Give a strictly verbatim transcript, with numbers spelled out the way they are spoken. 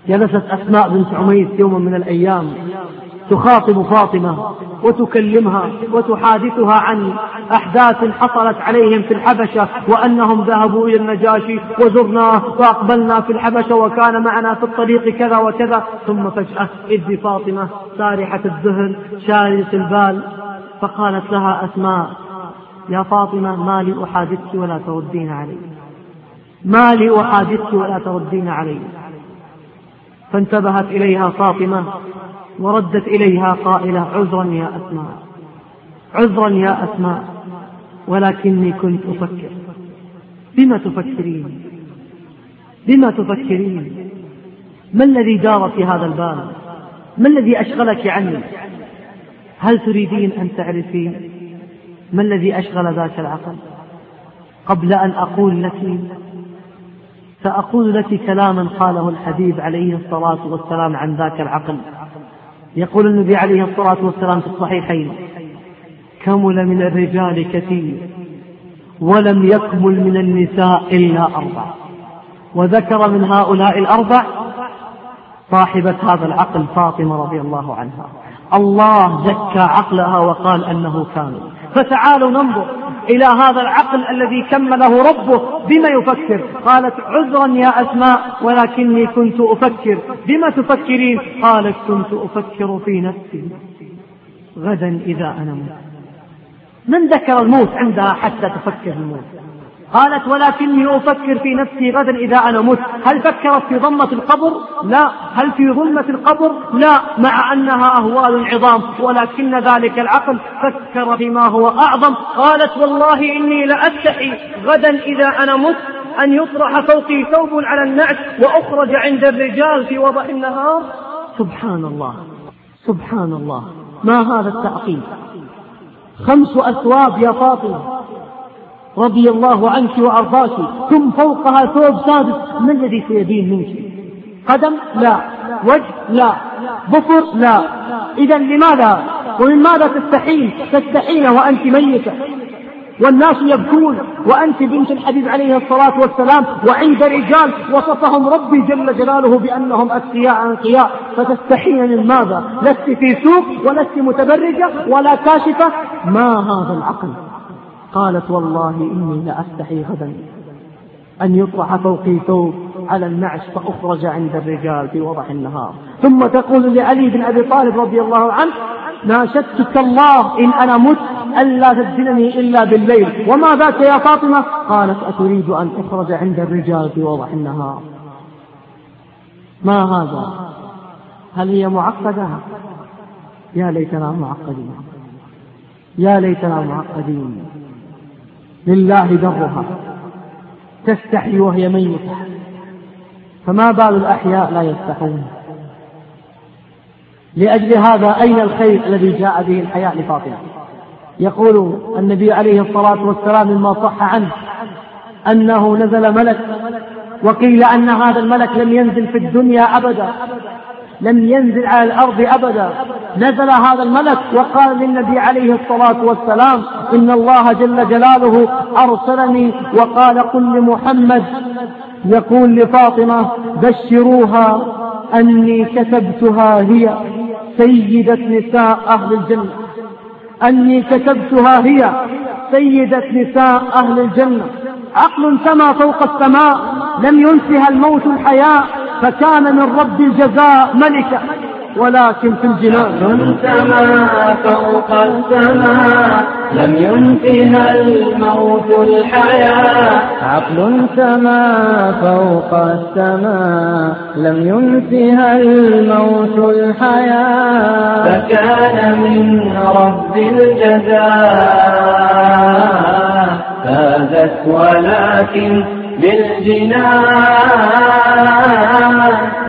جلست أسماء بنت عميس يوما من الأيام تخاطب فاطمة وتكلمها وتحادثها عن أحداث حصلت عليهم في الحبشة، وأنهم ذهبوا إلى النجاشي وزرناه وأقبلنا في الحبشة وكان معنا في الطريق كذا وكذا. ثم فجأة إذ فاطمة سارحة الذهن شارية البال، فقالت لها أسماء: يا فاطمة، ما لي أحادثك ولا تردين علي، ما لي أحادثك ولا تردين علي. فانتبهت إليها فاطمة وردت إليها قائلة: عذرا يا أسماء، عذرا يا أسماء، ولكني كنت أفكر. بما تفكرين؟ بما تفكرين؟ ما الذي دار في هذا البال؟ ما الذي أشغلك عني؟ هل تريدين أن تعرفين ما الذي أشغل ذاك العقل؟ قبل أن أقول لك سأقول لك كلاما قاله الحبيب عليه الصلاة والسلام عن ذاك العقل. يقول النبي عليه الصلاة والسلام في الصحيحين: كمل من الرجال كثير ولم يكمل من النساء إلا أربع. وذكر من هؤلاء الأربع صاحبة هذا العقل فاطمة رضي الله عنها. الله زكى عقلها وقال أنه كامل. فتعالوا ننظر إلى هذا العقل الذي كمله ربه بما يفكر. قالت: عذرا يا أسماء، ولكني كنت أفكر. بما تفكرين؟ قالت: كنت أفكر في نفسي غدا إذا أنا مت. من ذكر الموت عندها حتى تفكر الموت؟ قالت: ولكني أفكر في نفسي غدا إذا أنا مت. هل فكرت في ضمة القبر؟ لا. هل في ظلمة القبر؟ لا، مع أنها أهوال عظام، ولكن ذلك العقل فكر فيما هو أعظم. قالت: والله إني لأستحي غدا إذا أنا مت أن يطرح فوقي ثوب على النعش وأخرج عند الرجال في وضح النهار. سبحان الله، سبحان الله، ما هذا التعقيد؟ خمس أثواب يا فاطمة رضي الله عنك وأرضاك، ثم فوقها ثوب سادس. ما الذي سيبين منك؟ قدم؟ لا. وجه؟ لا. ظفر؟ لا. إذا لماذا ومن ماذا تستحين؟ تستحين وأنت ميتة والناس يبكون، وأنت بنت الحبيب عليه الصلاة والسلام، وعند رجال وصفهم ربي جل جلاله بأنهم أتقياء أنقياء. فتستحين من ماذا؟ لست في سوق ولست متبرجة ولا كاشفة. ما هذا العقل؟ قالت: والله إني لأستحي غدا أن يطرح فوقي ثوب على النعش فأخرج عند الرجال في وضح النهار. ثم تقول لعلي بن أبي طالب رضي الله عنه: ناشدتك الله إن أنا مت ألا تدفنني إلا بالليل. وما ذاك يا فاطمة؟ قالت: أتريد أن أخرج عند الرجال في وضح النهار. ما هذا؟ هل هي معقدة؟ يا ليتنا معقدين، يا ليتنا معقدين. لله درها، تستحي وهي ميتة، فما بال الأحياء لا يستحون؟ لأجل هذا أين الخير الذي جاء به الحياء لفاطمة؟ يقول النبي عليه الصلاة والسلام مما صح عنه أنه نزل ملك، وقيل أن هذا الملك لم ينزل في الدنيا أبدا، لم ينزل على الأرض أبدا. نزل هذا الملك وقال للنبي عليه الصلاة والسلام: إن الله جل جلاله أرسلني وقال: قل لمحمد يقول لفاطمة بشروها أني كتبتها هي سيدة نساء أهل الجنة، أني كتبتها هي سيدة نساء أهل الجنة. عقل سما فوق السماء لم ينسها الموت الحياة، فكان من رب الجزاء ملكا ولكن في الجنان. عقل سما فوق السماء لم ينسها الموت الحياة، عقل سما فوق السماء لم ينسها الموت الحياة، فكان من رب الجزاء فازت ولكن بالجنان.